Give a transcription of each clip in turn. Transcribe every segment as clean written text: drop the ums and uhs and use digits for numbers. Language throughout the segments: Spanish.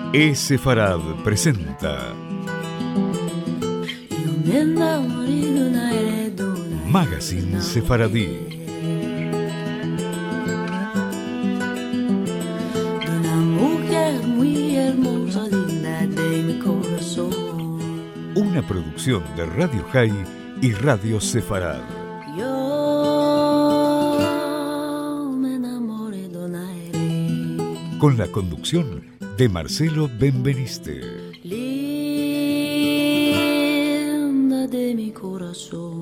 Sefarad presenta Magazine Sefaradí. Una producción de Radio High y Radio Sefarad. Con la conducción de Marcelo Benveniste. Linda de mi corazón.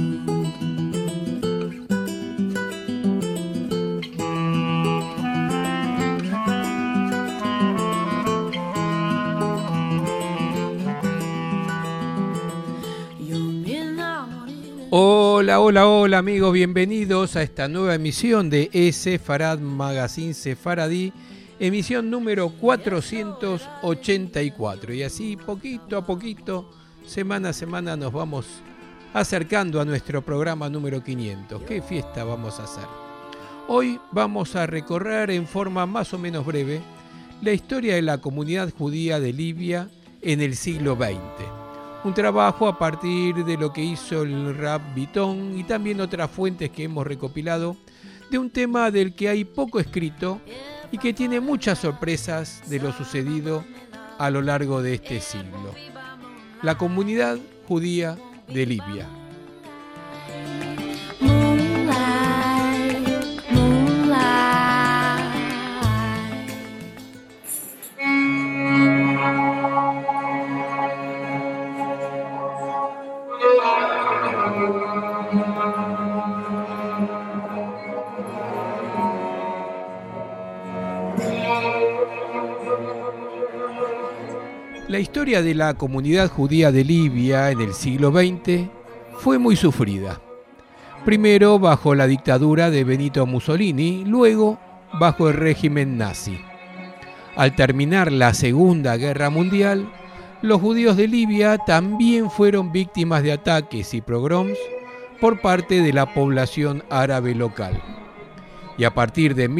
Hola amigos, bienvenidos a esta nueva emisión de Sefarad Magazine Sefaradí, emisión número 484. Y así poquito a poquito, semana a semana nos vamos acercando a nuestro programa número 500. ¿Qué fiesta vamos a hacer? Hoy vamos a recorrer en forma más o menos breve la historia de la comunidad judía de Libia en el siglo XX. Un trabajo a partir de lo que hizo el Rab Bitton y también otras fuentes que hemos recopilado de un tema del que hay poco escrito y que tiene muchas sorpresas de lo sucedido a lo largo de este siglo. La comunidad judía de Libia. La historia de la comunidad judía de Libia en el siglo XX fue muy sufrida. Primero bajo la dictadura de Benito Mussolini, luego bajo el régimen nazi. Al terminar la Segunda Guerra Mundial, los judíos de Libia también fueron víctimas de ataques y pogroms por parte de la población árabe local. Y a partir de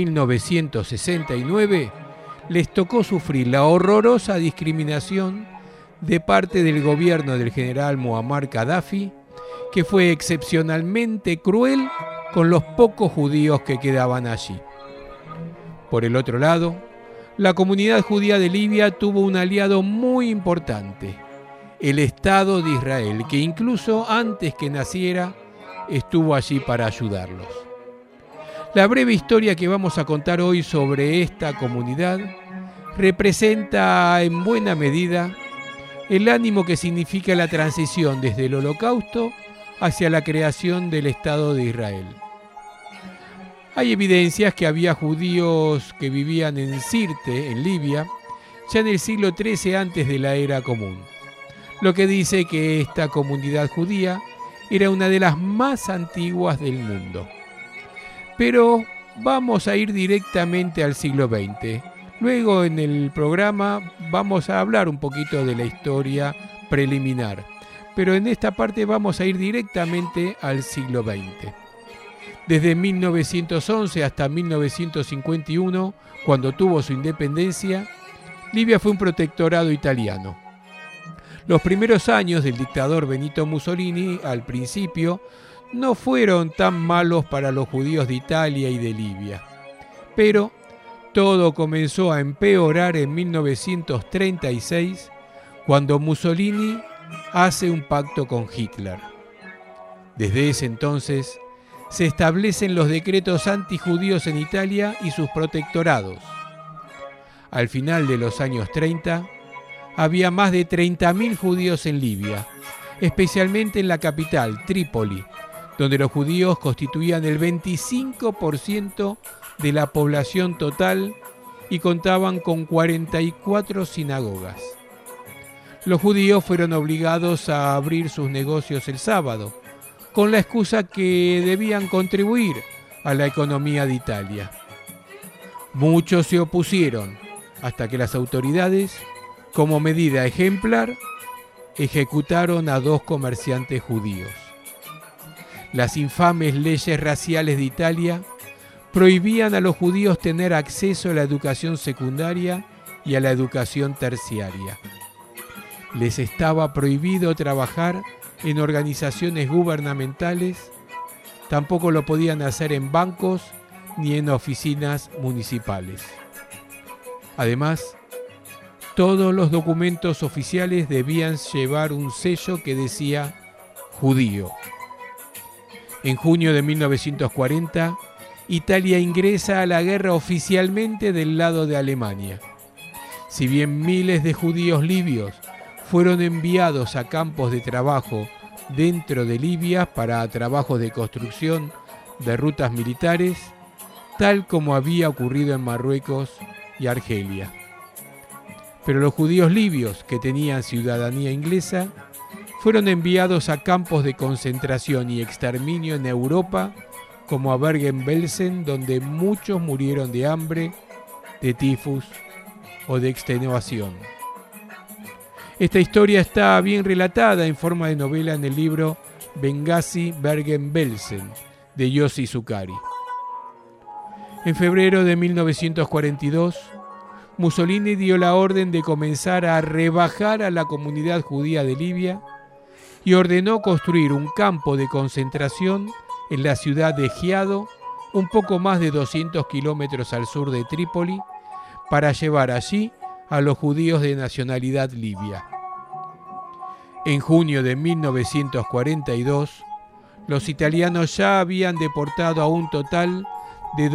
1969, les tocó sufrir la horrorosa discriminación de parte del gobierno del general Muammar Gaddafi, que fue excepcionalmente cruel con los pocos judíos que quedaban allí. Por el otro lado, la comunidad judía de Libia tuvo un aliado muy importante, el Estado de Israel, que incluso antes que naciera estuvo allí para ayudarlos. La breve historia que vamos a contar hoy sobre esta comunidad representa en buena medida el ánimo que significa la transición desde el Holocausto hacia la creación del Estado de Israel. Hay evidencias que había judíos que vivían en Sirte, en Libia, ya en el siglo XIII antes de la era común, lo que dice que esta comunidad judía era una de las más antiguas del mundo. Pero vamos a ir directamente al siglo XX. Luego en el programa vamos a hablar un poquito de la historia preliminar. Pero en esta parte vamos a ir directamente al siglo XX. Desde 1911 hasta 1951, cuando tuvo su independencia, Libia fue un protectorado italiano. Los primeros años del dictador Benito Mussolini, al principio, no fueron tan malos para los judíos de Italia y de Libia. Pero todo comenzó a empeorar en 1936, cuando Mussolini hace un pacto con Hitler. Desde ese entonces se establecen los decretos antijudíos en Italia y sus protectorados. Al final de los años 30, había más de 30.000 judíos en Libia, especialmente en la capital, Trípoli, donde los judíos constituían el 25% de la población total y contaban con 44 sinagogas. Los judíos fueron obligados a abrir sus negocios el sábado, con la excusa que debían contribuir a la economía de Italia. Muchos se opusieron, hasta que las autoridades, como medida ejemplar, ejecutaron a 2 comerciantes judíos. Las infames leyes raciales de Italia prohibían a los judíos tener acceso a la educación secundaria y a la educación terciaria. Les estaba prohibido trabajar en organizaciones gubernamentales, tampoco lo podían hacer en bancos ni en oficinas municipales. Además, todos los documentos oficiales debían llevar un sello que decía judío. En junio de 1940, Italia ingresa a la guerra oficialmente del lado de Alemania. Si bien miles de judíos libios fueron enviados a campos de trabajo dentro de Libia para trabajos de construcción de rutas militares, tal como había ocurrido en Marruecos y Argelia. Pero los judíos libios que tenían ciudadanía inglesa fueron enviados a campos de concentración y exterminio en Europa, como a Bergen-Belsen, donde muchos murieron de hambre, de tifus o de extenuación. Esta historia está bien relatada en forma de novela en el libro Benghazi Bergen-Belsen de Yossi Zuccari. En febrero de 1942, Mussolini dio la orden de comenzar a rebajar a la comunidad judía de Libia y ordenó construir un campo de concentración en la ciudad de Giado, un poco más de 200 kilómetros al sur de Trípoli, para llevar allí a los judíos de nacionalidad libia. En junio de 1942, los italianos ya habían deportado a un total de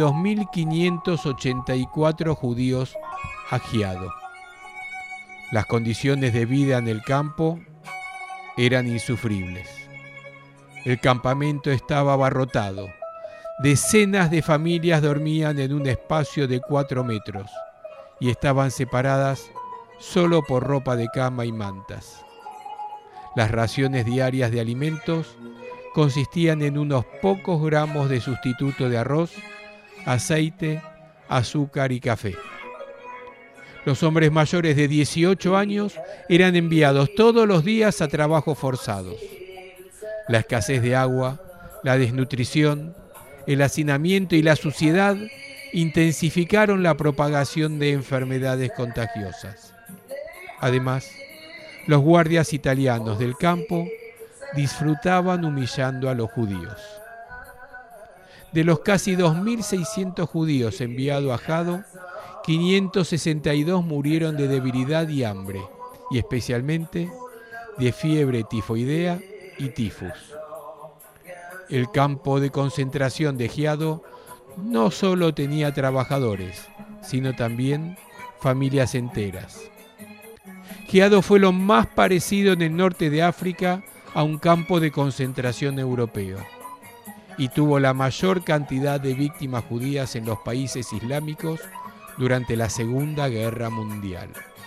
2.584 judíos a Giado. Las condiciones de vida en el campo eran insufribles. El campamento estaba abarrotado. Decenas de familias dormían en un espacio de 4 metros y estaban separadas solo por ropa de cama y mantas. Las raciones diarias de alimentos consistían en unos pocos gramos de sustituto de arroz, aceite, azúcar y café. Los hombres mayores de 18 años eran enviados todos los días a trabajos forzados. La escasez de agua, la desnutrición, el hacinamiento y la suciedad intensificaron la propagación de enfermedades contagiosas. Además, los guardias italianos del campo disfrutaban humillando a los judíos. De los casi 2.600 judíos enviados a Giado, 562 murieron de debilidad y hambre, y especialmente de fiebre tifoidea y tifus. El campo de concentración de Giado no solo tenía trabajadores, sino también familias enteras. Giado fue lo más parecido en el norte de África a un campo de concentración europeo y tuvo la mayor cantidad de víctimas judías en los países islámicos durante la Segunda Guerra Mundial.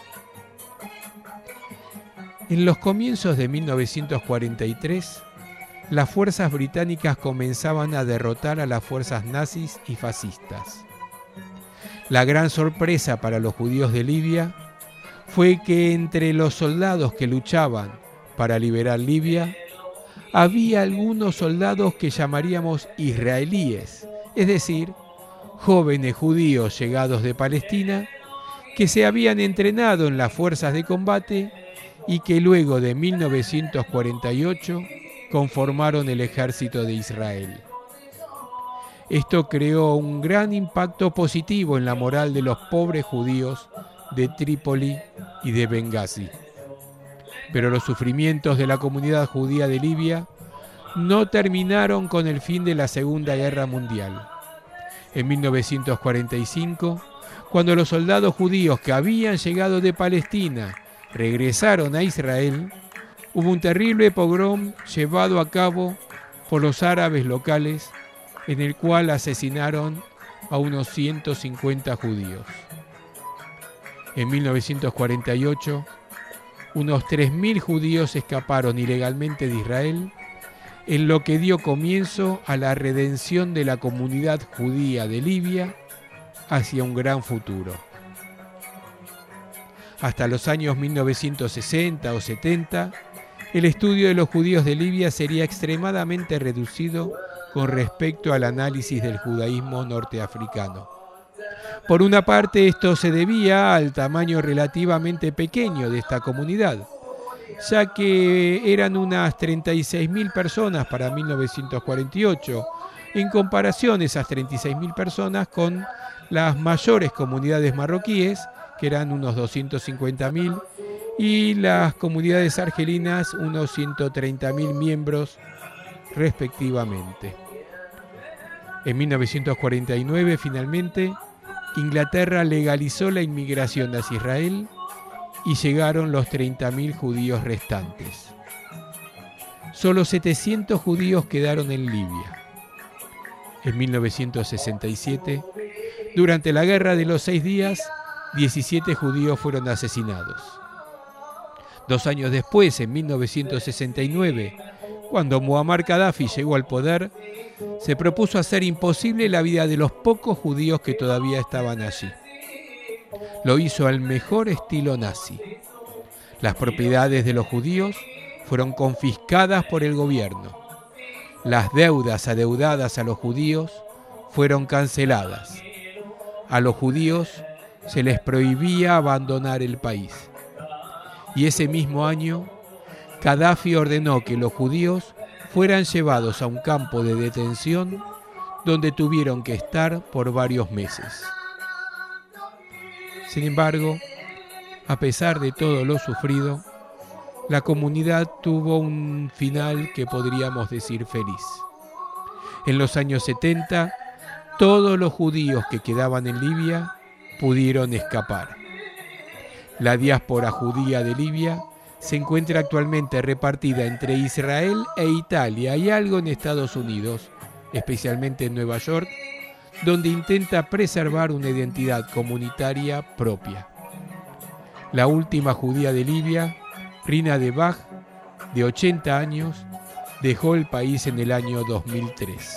En los comienzos de 1943, las fuerzas británicas comenzaban a derrotar a las fuerzas nazis y fascistas. La gran sorpresa para los judíos de Libia fue que entre los soldados que luchaban para liberar Libia, había algunos soldados que llamaríamos israelíes, es decir, jóvenes judíos llegados de Palestina que se habían entrenado en las fuerzas de combate y que luego de 1948 conformaron el ejército de Israel. Esto creó un gran impacto positivo en la moral de los pobres judíos de Trípoli y de Benghazi. Pero los sufrimientos de la comunidad judía de Libia no terminaron con el fin de la Segunda Guerra Mundial. En 1945, cuando los soldados judíos que habían llegado de Palestina regresaron a Israel, hubo un terrible pogrom llevado a cabo por los árabes locales, en el cual asesinaron a unos 150 judíos. En 1948, unos 3.000 judíos escaparon ilegalmente de Israel, en lo que dio comienzo a la redención de la comunidad judía de Libia hacia un gran futuro. Hasta los años 1960 o 70, el estudio de los judíos de Libia sería extremadamente reducido con respecto al análisis del judaísmo norteafricano. Por una parte, esto se debía al tamaño relativamente pequeño de esta comunidad, ya que eran unas 36.000 personas para 1948, en comparación esas 36.000 personas con las mayores comunidades marroquíes, que eran unos 250.000, y las comunidades argelinas unos 130.000 miembros respectivamente. En 1949, finalmente, Inglaterra legalizó la inmigración hacia Israel y llegaron los 30.000 judíos restantes. Solo 700 judíos quedaron en Libia. En 1967, durante la Guerra de los 6 días, 17 judíos fueron asesinados. 2 años después, en 1969, cuando Muammar Gaddafi llegó al poder, se propuso hacer imposible la vida de los pocos judíos que todavía estaban allí. Lo hizo al mejor estilo nazi. Las propiedades de los judíos fueron confiscadas por el gobierno. Las deudas adeudadas a los judíos fueron canceladas. A los judíos se les prohibía abandonar el país. Y ese mismo año, Gaddafi ordenó que los judíos fueran llevados a un campo de detención donde tuvieron que estar por varios meses. Sin embargo, a pesar de todo lo sufrido, la comunidad tuvo un final que podríamos decir feliz. En los años 70, todos los judíos que quedaban en Libia pudieron escapar. La diáspora judía de Libia se encuentra actualmente repartida entre Israel e Italia y algo en Estados Unidos, especialmente en Nueva York, donde intenta preservar una identidad comunitaria propia. La última judía de Libia, Rina Debaj, de 80 años, dejó el país en el año 2003.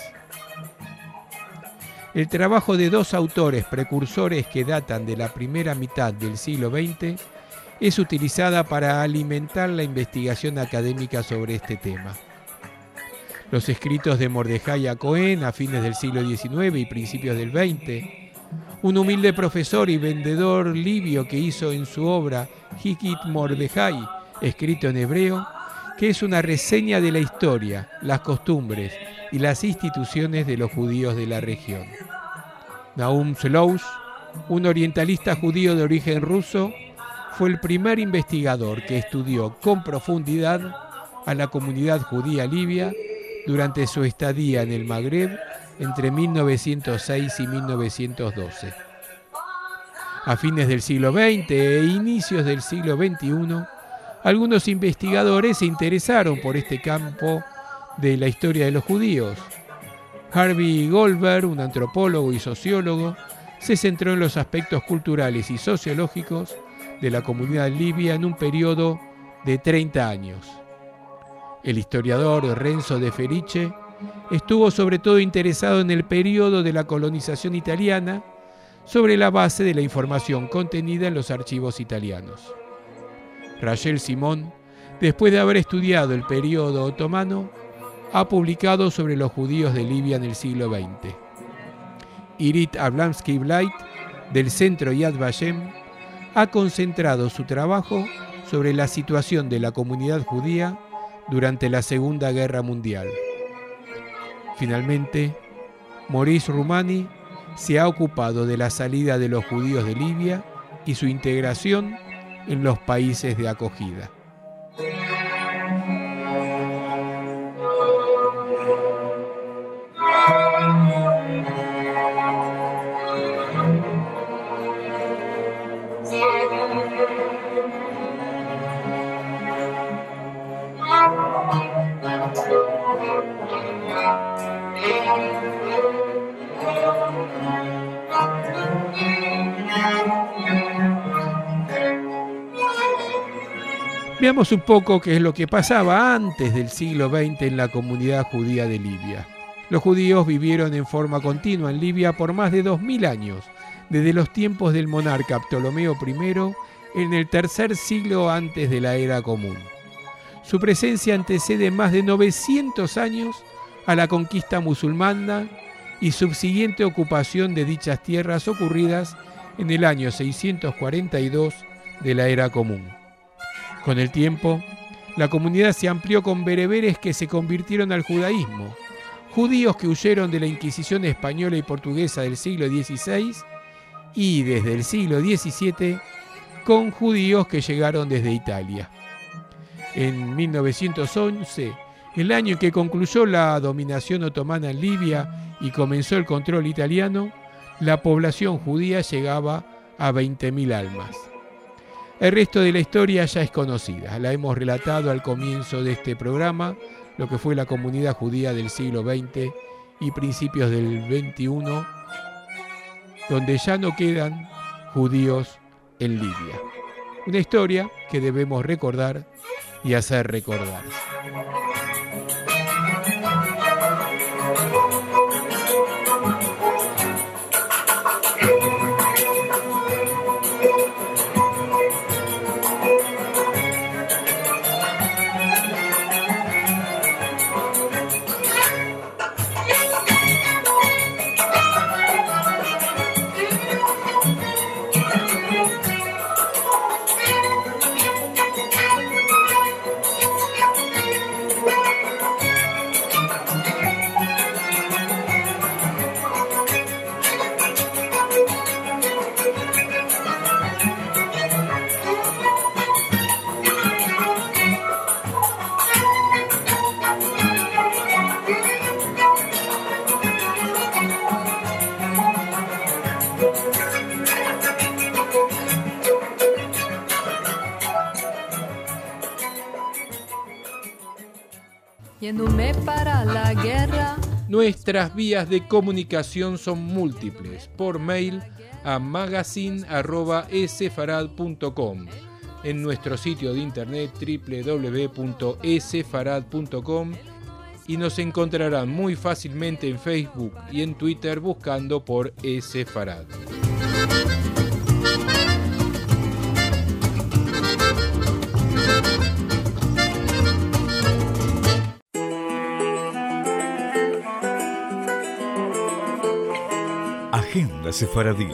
El trabajo de 2 autores precursores que datan de la primera mitad del siglo XX es utilizada para alimentar la investigación académica sobre este tema. Los escritos de Mordejai Cohen a fines del siglo XIX y principios del XX, un humilde profesor y vendedor libio que hizo en su obra Hikit Mordejai, escrito en hebreo, que es una reseña de la historia, las costumbres y las instituciones de los judíos de la región. Nahum Slouch, un orientalista judío de origen ruso, fue el primer investigador que estudió con profundidad a la comunidad judía libia durante su estadía en el Magreb entre 1906 y 1912. A fines del siglo XX e inicios del siglo XXI, algunos investigadores se interesaron por este campo de la historia de los judíos. Harvey Goldberg, un antropólogo y sociólogo, se centró en los aspectos culturales y sociológicos de la comunidad libia en un periodo de 30 años. El historiador Renzo De Felice estuvo sobre todo interesado en el periodo de la colonización italiana sobre la base de la información contenida en los archivos italianos. Rachel Simón, después de haber estudiado el periodo otomano, ha publicado sobre los judíos de Libia en el siglo XX. Irit Abramsky-Blight, del Centro Yad Vashem, ha concentrado su trabajo sobre la situación de la comunidad judía durante la Segunda Guerra Mundial. Finalmente, Maurice Rumani se ha ocupado de la salida de los judíos de Libia y su integración en los países de acogida. Veamos un poco qué es lo que pasaba antes del siglo XX en la comunidad judía de Libia. Los judíos vivieron en forma continua en Libia por más de 2000 años, desde los tiempos del monarca Ptolomeo I en el tercer siglo antes de la era común. Su presencia antecede más de 900 años a la conquista musulmana y subsiguiente ocupación de dichas tierras ocurridas en el año 642 de la Era Común. Con el tiempo, la comunidad se amplió con bereberes que se convirtieron al judaísmo, judíos que huyeron de la Inquisición española y portuguesa del siglo XVI y desde el siglo XVII con judíos que llegaron desde Italia. En 1911, el año en que concluyó la dominación otomana en Libia y comenzó el control italiano, la población judía llegaba a 20.000 almas. El resto de la historia ya es conocida, la hemos relatado al comienzo de este programa, lo que fue la comunidad judía del siglo XX y principios del XXI, donde ya no quedan judíos en Libia. Una historia que debemos recordar y hacer recordar. Yéndome para la guerra. Nuestras vías de comunicación son múltiples. Por mail a magazine@esefarad.com, en nuestro sitio de internet www.esefarad.com, y nos encontrarán muy fácilmente en Facebook y en Twitter buscando por Esefarad. Agenda Sefaradí.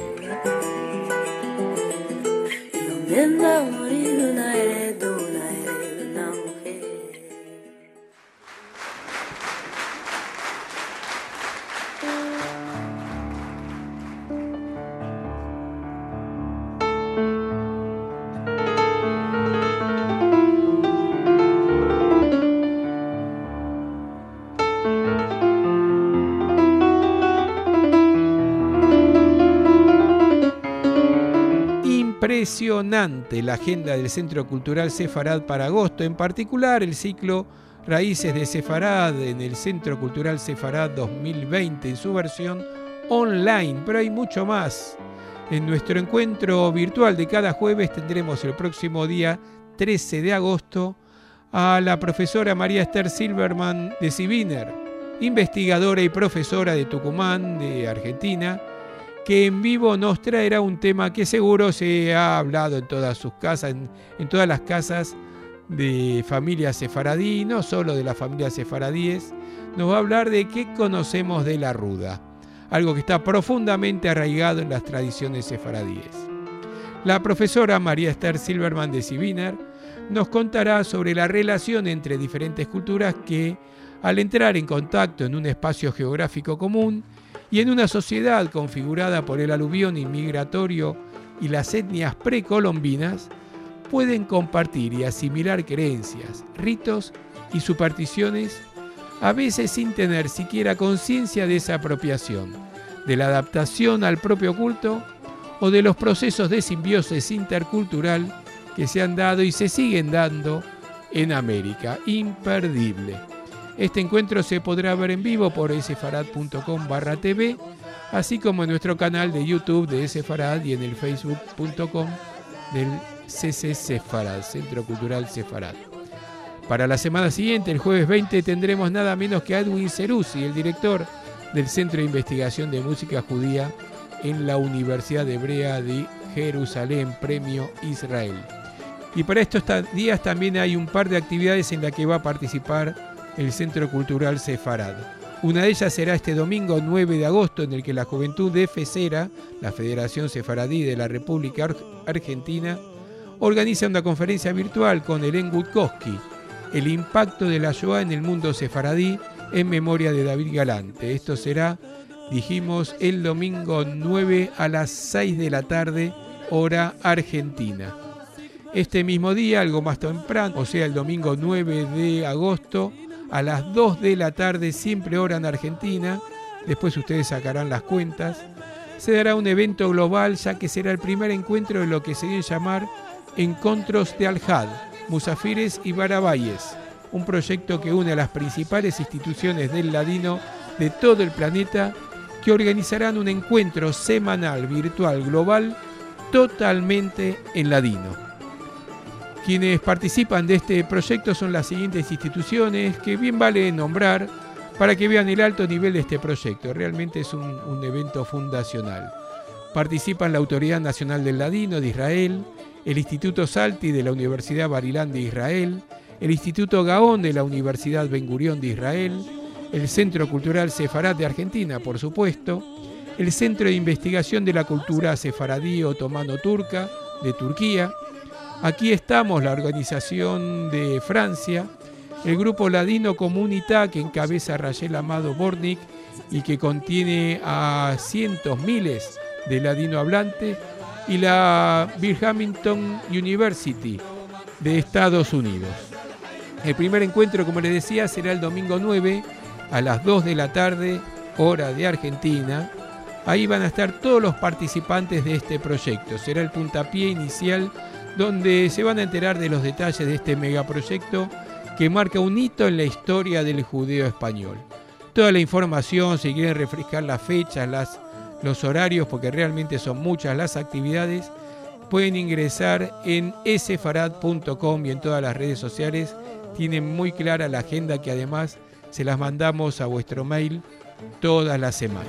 Impresionante la agenda del Centro Cultural Sefarad para agosto, en particular el ciclo Raíces de Sefarad en el Centro Cultural Sefarad 2020 en su versión online, pero hay mucho más. En nuestro encuentro virtual de cada jueves tendremos el próximo día 13 de agosto a la profesora María Esther Silverman de Sibiner, investigadora y profesora de Tucumán, de Argentina, que en vivo nos traerá un tema que seguro se ha hablado en todas sus casas, en todas las casas de familias sefaradí, no solo de las familias sefaradíes. Nos va a hablar de qué conocemos de la ruda, algo que está profundamente arraigado en las tradiciones sefaradíes. La profesora María Esther Silverman de Sibiner nos contará sobre la relación entre diferentes culturas que, al entrar en contacto en un espacio geográfico común, y en una sociedad configurada por el aluvión inmigratorio y las etnias precolombinas, pueden compartir y asimilar creencias, ritos y supersticiones, a veces sin tener siquiera conciencia de esa apropiación, de la adaptación al propio culto o de los procesos de simbiosis intercultural que se han dado y se siguen dando en América. Imperdible. Este encuentro se podrá ver en vivo por esefarad.com/tv, así como en nuestro canal de YouTube de Esefarad y en el facebook.com del CC Sefarad, Centro Cultural Sefarad. Para la semana siguiente, el jueves 20, tendremos nada menos que a Edwin Ceruzzi, el director del Centro de Investigación de Música Judía en la Universidad Hebrea de Jerusalén, Premio Israel. Y para estos días también hay un par de actividades en las que va a participar el Centro Cultural Sefarad. Una de ellas será este domingo 9 de agosto, en el que la Juventud de FESERA, la Federación Sefaradí de la República Argentina, organiza una conferencia virtual con Helen Gutkowski, el impacto de la Shoah en el mundo sefaradí, en memoria de David Galante. Esto será, dijimos, el domingo 9 a las 6 de la tarde, hora argentina. Este mismo día, algo más temprano, o sea, el domingo 9 de agosto, a las 2 de la tarde, siempre hora en Argentina, después ustedes sacarán las cuentas, se dará un evento global, ya que será el primer encuentro de lo que se debe llamar Encontros de Al-Had, Musafires y Barabayes, un proyecto que une a las principales instituciones del ladino de todo el planeta, que organizarán un encuentro semanal virtual global totalmente en ladino. Quienes participan de este proyecto son las siguientes instituciones, que bien vale nombrar para que vean el alto nivel de este proyecto. Realmente es un evento fundacional. Participan la Autoridad Nacional del Ladino de Israel, el Instituto Salti de la Universidad Bar-Ilan de Israel, el Instituto Gaón de la Universidad Ben Gurión de Israel, el Centro Cultural Sefarad de Argentina, por supuesto, el Centro de Investigación de la Cultura Sefaradí Otomano-Turca de Turquía. Aquí estamos, la organización de Francia, el grupo ladino Comunità, que encabeza Rachel Amado Bornik y que contiene a cientos, miles de ladino hablantes, y la Binghamton University de Estados Unidos. El primer encuentro, como les decía, será el domingo 9 a las 2 de la tarde, hora de Argentina. Ahí van a estar todos los participantes de este proyecto. Será el puntapié inicial donde se van a enterar de los detalles de este megaproyecto que marca un hito en la historia del judeo español. Toda la información, si quieren refrescar las fechas, los horarios, porque realmente son muchas las actividades, pueden ingresar en sefarad.com y en todas las redes sociales. Tienen muy clara la agenda, que además se las mandamos a vuestro mail todas las semanas.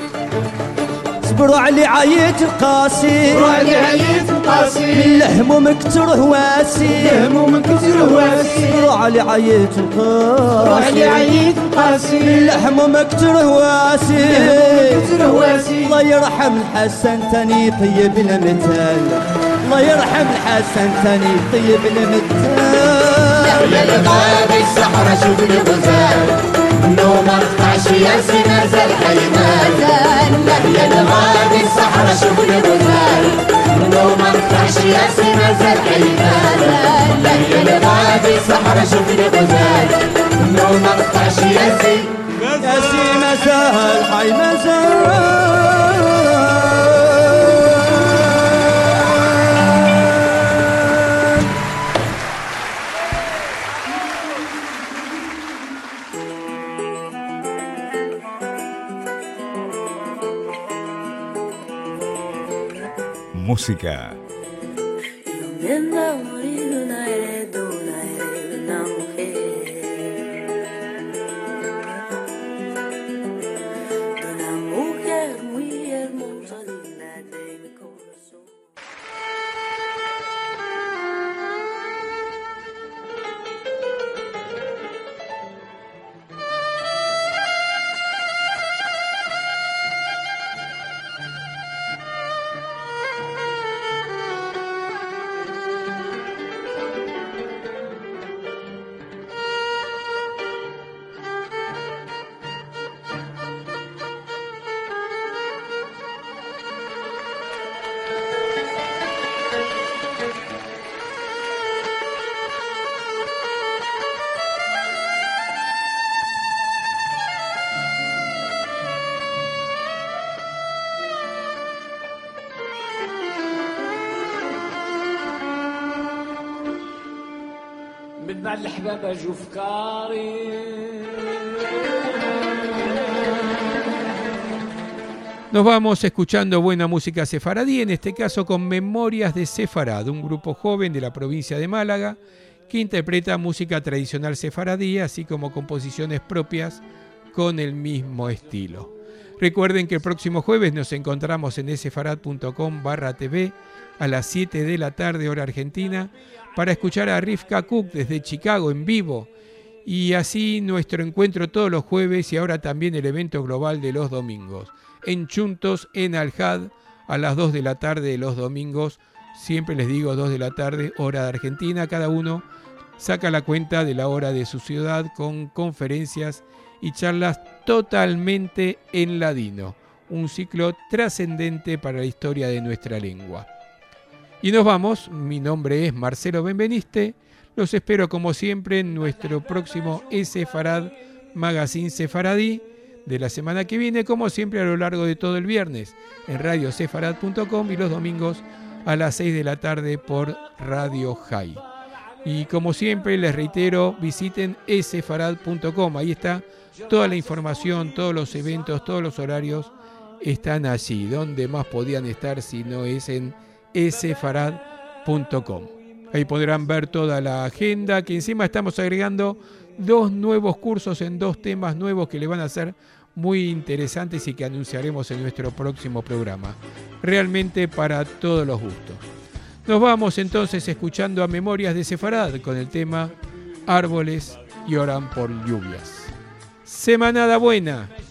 صبروا علي عيت القاسي صبروا علي عيت القاسي من الهموم كتر هواسي الهموم كتر هواسي صبروا علي عيت القاسي صبروا علي عيت القاسي من الهموم كتر هواسي كتر هواسي الله يرحم الحسن تاني طيب المثال الله يرحم الحسن تاني طيب المثال يا الغابي الصحراء شوف لي غزال انه ما قطعش يا سينا زال حي مازال يا الغابي الصحراء شوف لي غزال انه ما قطعش يا سينا زال حي مازال يا الغابي الصحراء شوف لي غزال انه ما قطعش يا سينا زال حي مازال. Música. Nos vamos escuchando buena música sefaradí, en este caso con Memorias de Sefarad, un grupo joven de la provincia de Málaga que interpreta música tradicional sefaradí, así como composiciones propias con el mismo estilo. Recuerden que el próximo jueves nos encontramos en sefarad.com/tv a las 7 de la tarde hora argentina para escuchar a Rivka Cook desde Chicago en vivo Y así nuestro encuentro todos los jueves y ahora también el evento global de los domingos. En Chuntos, en Al-Had, a las 2 de la tarde de los domingos. Siempre les digo 2 de la tarde, hora de Argentina. Cada uno saca la cuenta de la hora de su ciudad con conferencias y charlas totalmente en ladino. Un ciclo trascendente para la historia de nuestra lengua. Y nos vamos. Mi nombre es Marcelo Benveniste. Los espero como siempre en nuestro próximo Sefarad Magazine Sefaradí de la semana que viene, como siempre a lo largo de todo el viernes en radiosefarad.com y los domingos a las 6 de la tarde por Radio High. Y como siempre les reitero, visiten sefarad.com, ahí está toda la información, todos los eventos, todos los horarios están allí. ¿Dónde más podían estar si no es en sefarad.com? Ahí podrán ver toda la agenda, que encima estamos agregando 2 nuevos cursos en 2 temas nuevos que le van a ser muy interesantes y que anunciaremos en nuestro próximo programa. Realmente para todos los gustos. Nos vamos entonces escuchando a Memorias de Sefarad con el tema Árboles lloran por lluvias. Semanada buena.